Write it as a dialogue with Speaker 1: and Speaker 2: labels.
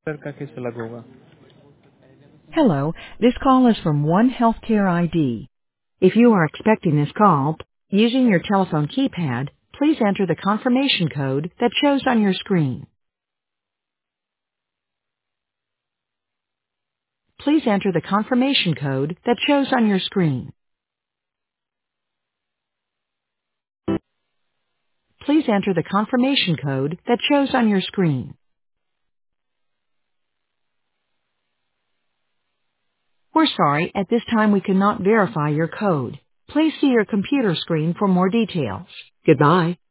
Speaker 1: का कैसे अलग होगा?
Speaker 2: Hello, this call is from One Healthcare ID. If you are expecting this call, using your telephone keypad, please enter the confirmation code that shows on your screen. Please enter the confirmation code that shows on your screen. Please enter the confirmation code that shows on your screen. We're sorry, at this time we cannot verify your code. Please see your computer screen for more details. Goodbye.